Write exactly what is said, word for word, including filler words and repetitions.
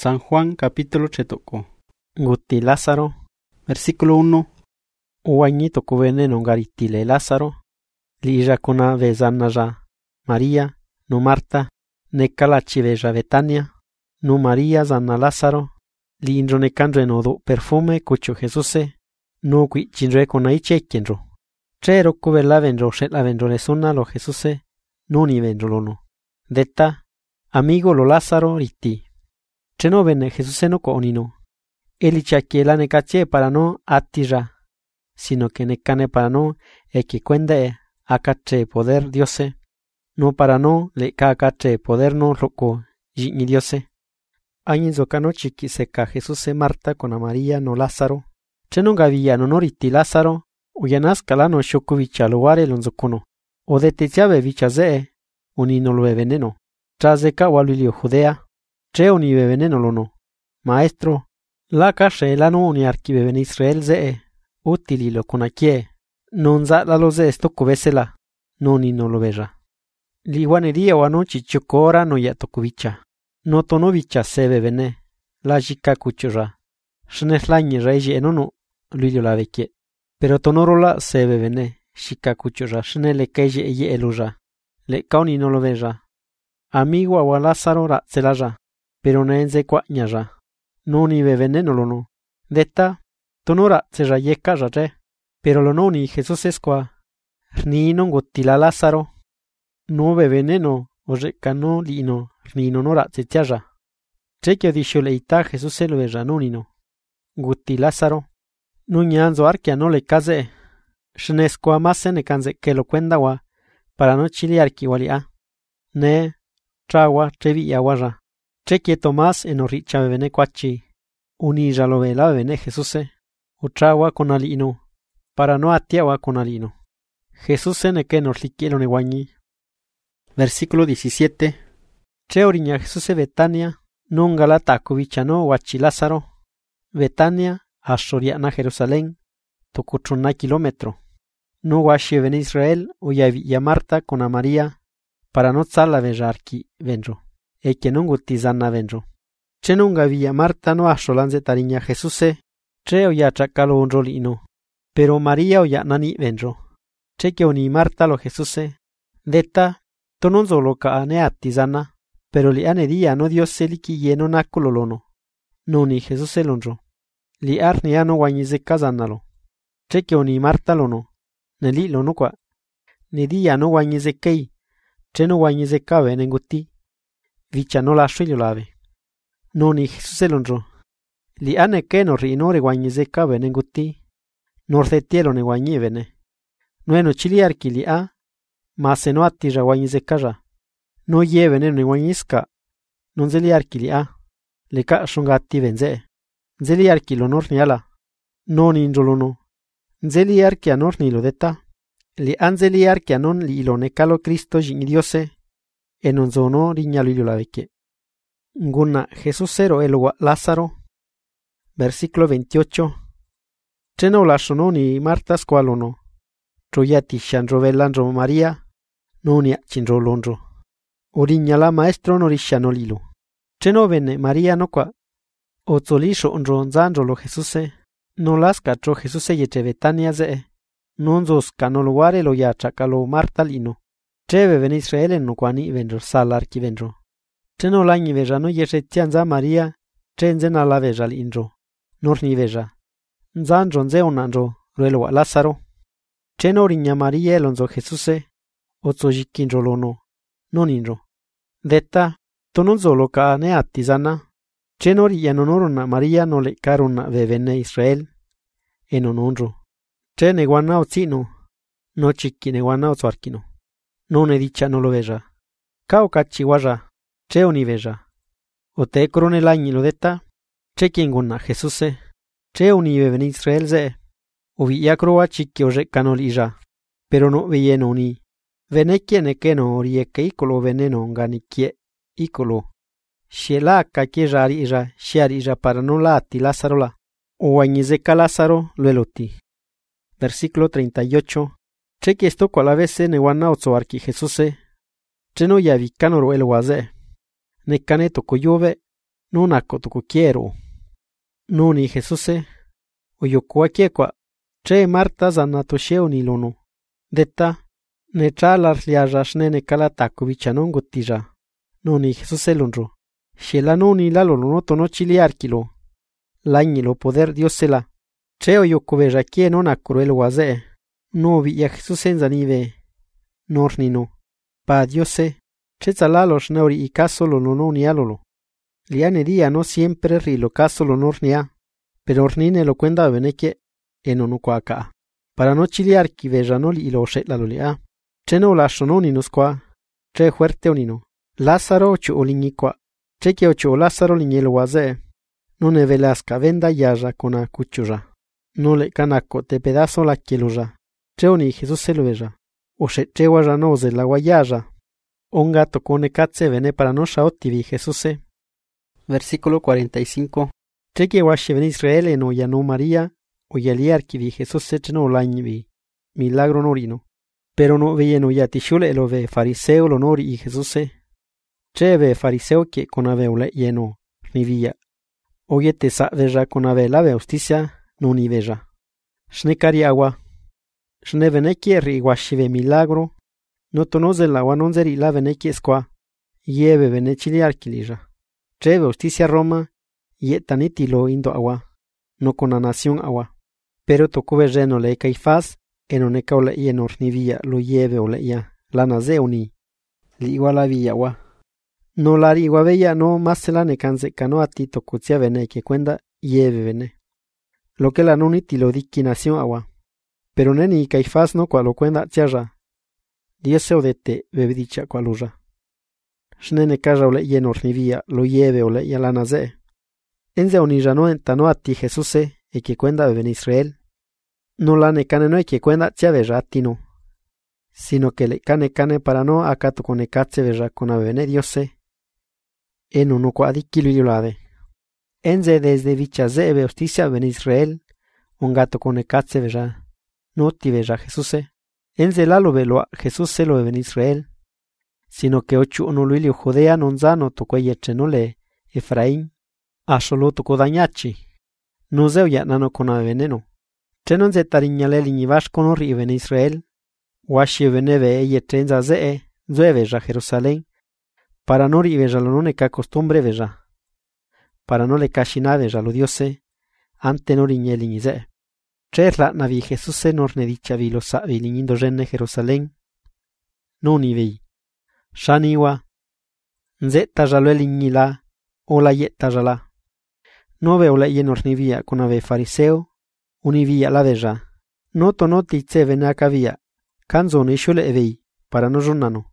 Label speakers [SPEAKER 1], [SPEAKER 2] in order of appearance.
[SPEAKER 1] San Juan capítulo chetoko. Guti Lázaro. Versículo uno. Uwañi toko veneno ngaritile Lázaro. Lija kona vezanaja María, no Marta, nekalachi veja Betania, no María zana Lázaro. Linjo nekandre no do perfume kucho Jesuse, no qui chinre kona ichekenro. Chero kubela venro shela venro lesuna lo Jesuse, no ni venro lono. Detta, amigo lo Lázaro riti. Cheno vene Jesuse no konino. Elichakiela nekache para no atija, sino que nekane para no e que cuende akache poder Diose, no para no le ka akache poder no roko jini Diose. Añizo kano chiki seka Jesuse Marta con a María no Lázaro. Cheno gavia no noriti Lázaro, uyanas kalano shokuvicha luare lonzokuno. O de techabe vichazee, unino lue veneno. Chazeka walilio Judea, che unive veneno lono. Maestro, la kashe lano uni archiveve Israel zee, utililo con akie, non za la lo ze stoko vesela, non ino lo veja. Liwaneria o anochi chokora no ya tokovicha. No tonovicha seve vene, la jika kuchura. Shneslañe reji enono, luilio la vecchie. Pero tonorola seve vene, shika kuchura, shnele keje eye eluja. Le kauni no lo veja. Amigo a Lázaro ra celaja, pero neenze kwanyaja. No ni ve veneno lo no. Detta, tonora ceja yeka jaje, pero lo no ni Jesús esqua. Ni non gotila Lázaro. No ve veneno, o recano lino. Ni no nora tetiaja. Chequio disho leita Jesús el veja nonino. Guti Lázaro. No ñanzo arquia no le case. Shnesco amase ne canze que lo cuendawa. Para no chili arqui walia. Ne. Trawa trevi aguaja. Chequie Tomás en oricha bebene quachi. Unija lo vela bebene Jesúse. Utrawa con alino. Para no atiawa con alino. Jesúse ne que nos liquiero ne guañi. Versículo diecisiete. Che oriña Jesús Betania, non galata covichano guachi Lázaro. Betania, a Soriana Jerusalén, tocuchona kilómetro. No guachi ven Israel, uya villa Marta con a María, para no tzala vejarki venro, e que non gutizana venro. Che nunga villa Marta no a solanze tariña Jesús, che uya chacalo un rolino, pero María uya nani venro. Che que uni Marta lo Jesús, detta, tonon solo ka ne atizana. Pero li ane dia no Dios se li ki yeno na kololono. No ni Jesús el honro. Li ar ni ano guañize kazanalo. Cheque o ni Marta lono. Ne li lono kwa. Ni dia no guañize kei. Che no guañize kabe nenguti. Vicha no la shuilio lave. No ni Jesús el honro. Li ane ke no ri inore guañize kabe nenguti. Norte tielo ne guañivene. No eno chiliar ki li a. Ma se no atira guañize kaja. No lleven en guañisca, non zeliarki li a, le ka shungati venze, zeliarki lo nor ni ala, non injolono, zeliarki anor ni lo detta, li anzeliarki anon li lo necalo Cristo jin Diose, e non zono riñalo ilo la vecchie. Nguna Jesús ero elogua Lázaro, versículo veintiocho. Cheno la shono ni Marta squalono, troyati shanrovelanro María, no ni chinrolonro. Oriñala maestro norishano lilo. Cheno vene María no qua. Otzolisho onronzanro lo Jesuse. No las cacho Jesuse yeche Betania ze. Nonzos canoluare lo ya chacalo Marta lino. Cheve ven Israel en no quani venro salar ki venro. Cheno lañi veja no yeche tianza María. Chenzen ala veja linro. Norni veja. Nzanro nze onanro. Ruelo a Lázaro. Cheno oriña María elonzo Jesuse. Otzojikinro lono. Noninro. Detta, tonon solo ka ne atizana, chenori ya nonorona María no le carona bebene Israel, e nononro. Che ne guanao zino, no chiqui ne guanao zuarquino. No ne dicha no lo veja. Cao cachihuaja, che oni veja. O te corone lañi lo detta, che quinguna Jesuse, che oni bebene Israel ze, o villa croa chiqui o recano lija, pero no veyeno ni. Venecchie ne che no orieke icolo veneno nganikie icolo. Shela kakieja arija, shiarija para no la ati Lázaro la. O añizeca Lázaro lueloti. Versículo treinta y ocho. Cheque esto cual a veces ne guana otsoarki Jesuse. Cheno ya vicano el guaze. Ne cane tocoyove. no nako tuku quiero. No ni Jesuse, oyokua kiekwa, che Marta zana tosheo ni lono. Deta, ne chalar liaja shnene kalataku bichanon gutija. No ni Jesuse lonro. Shela no ni la lono tono chiliarkilo. Lañilo poder Dios sela. Che oyokobeja kie no nakuro el waze. No vi ya Jesuse enzanive. Nornino. Pa Diose. Che tzalalo shneori y caso lo no ni alolo. Liane dia no siempre rilo caso lo nornia. Pero ornine lo cuenda beneke enonuko acá. Para no chiliar ki vejanoli y lo shetla lolia. Che no la shononi qua. Che fuerte onino. Lázaro chu oliñikwa. Che que ocho Lázaro liñelo waze. No ne velasca venda yaya con a cuchura. No le canaco te pedazo la quieluja. Che oni Jesús se lo veja. O she che guayanoze la guayaya. Un gato con katse vene para no shaotivi Jesús. Versículo cuarenta y cinco. Che que guache ven Israel en o no María. O yaliar ki vi Jesús se no lañvi. Milagro norino. Pero no veía no ya tishule lo ve fariseo lo nori y Jesús. Che ve fariseo que con aveule lleno. Ni vía. Oye te sa veja con ave la ve justicia. No ni veja. Shnekari agua. Shne veneki ri guachive milagro. No tonoze la guanonzeri la veneki esqua. Yeve venechili arquilija. Treve justicia Roma. Yetanitilo indo agua. No con la nación agua. Pero tocube reno le caifás. Enoneca ole y enornivia lo lleve ole ya. La naze uni. Li igual la villa agua. No la rigua bella no más se la necanse cano a ti tocucia vene que cuenda lleve vene. Lo que la nuniti lo diquinación agua. Pero neni caifás no cual lo cuenda tierra. Dios se odete bebedicha cualuja. Shnene caja ole y enornivia lo lleve ole ya la naze. Enze onija no entano a ti Jesuse e que cuenda beben Israel. No la necane no e que cuenda tia veja atino. Sino que le cane cane para no acato con ecatse veja con a bebene Diose. En uno cuadikilo yulade. Enze desde vichaze ebe justicia ben Israel. Un gato con ecatse veja. No ti veja Jesuse. Enze la lo velo a Jesuse lo ben Israel. Sino que ocho no luilio Judea non zano tocó yechenole Efraín. Asolo tocó dañachi. No zeo ya nano con a veneno. Chenon ze tariñale liñivash con ori ben Israel. Washi veneve eye trenza zee. Zue veja Jerusalén. Para no ri veja lo no ne ca costumbre veja. Para no le cachina veja lo diose. Ante no riñe liñize. Cherla navi Jesuse nor ne dicha vi lo sabi liñindo renne Jerusalén. No ni vi. Shaniwa. Nze tajalo liñila. Ola ye tajala. No veo la ye nor ni via con ave fariseo. Univia la veja. No tonoti tse vena cavia. Canzone shule evei. Para no giornano.